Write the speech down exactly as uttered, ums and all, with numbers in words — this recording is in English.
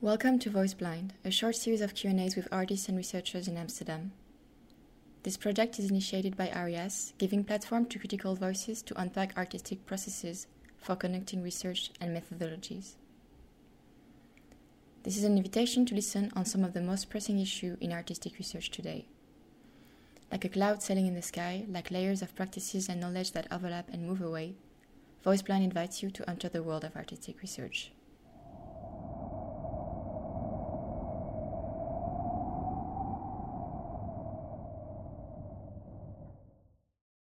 Welcome to Voice Blind, a short series of Q and A's with artists and researchers in Amsterdam. This project is initiated by ARIAS, giving platform to critical voices to unpack artistic processes for conducting research and methodologies. This is an invitation to listen on some of the most pressing issues in artistic research today. Like a cloud sailing in the sky, like layers of practices and knowledge that overlap and move away, Voice Blind invites you to enter the world of artistic research.